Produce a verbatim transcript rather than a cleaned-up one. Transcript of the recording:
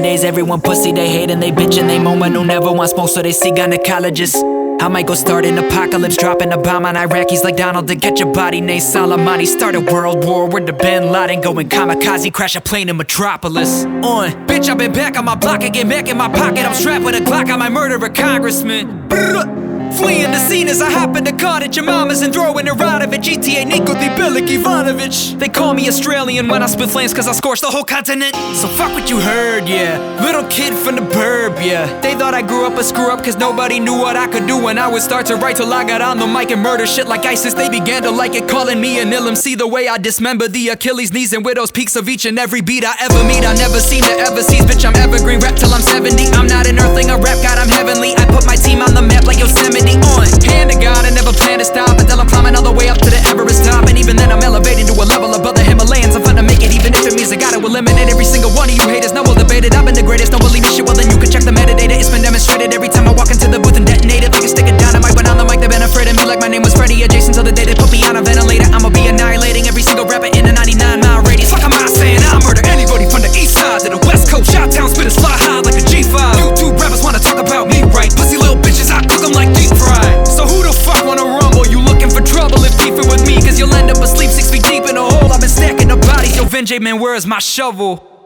Nowadays everyone pussy, they hate and they bitch and they moan, but no never want smoke, so they see gynecologists. I might go start an apocalypse, dropping a bomb on Iraqis like Donald to get your body. Nate Soleimani start a world war with the Bin Laden going kamikaze, crash a plane in Metropolis. On, bitch, I've been back on my block again, back in my pocket. I'm strapped with a Glock, I might murder a congressman. Brrr. Fleeing the scene as I hop in the car at your mama's and throwing her out of it. G T A Niko the Bilik Ivanovic. They call me Australian when I spit flames cause I scorched the whole continent. So fuck what you heard, yeah. Little kid from the burb, yeah. They thought I grew up a screw up cause nobody knew what I could do when I would start to write till I got on the mic and murder shit like ISIS. They began to like it, calling me an ill M C. The way I dismember the Achilles knees and widow's peaks of each and every beat I ever meet. I never seen the ever sees, bitch, I'm evergreen, rap till I'm seventy. I'm not an earthling, a rap god, I'm heavenly. I put my team on the map like Yosemite. On, hand to God, I never plan to stop until I'm climbing all the way up to the Everest top. And even then I'm elevating to a level above the Himalayas. I'm finna make it even if it means I gotta eliminate every single one of you haters. No, we'll debate it, I've been the greatest, don't believe me shit, well then you can check the metadata. It's been demonstrated every time I walk into the booth and detonate it like a stick of dynamite. But on the mic they've been afraid of me like my name was Freddie adjacent till the day they put me on a ventilator. I'ma be annihilating every single rapper in a ninety-nine mile radius. Fuck am I saying? I'll murder anybody from the east side to the west coast. Shot town spitters fly high like a G five. YouTube rappers wanna talk about me, right? Pussy little bitches, I cook them like deep fried. So who the fuck wanna rumble? You looking for trouble if beefing with me, cause you'll end up asleep six feet deep in a hole. I've been stacking the bodies, yo Vinjay man, where's my shovel?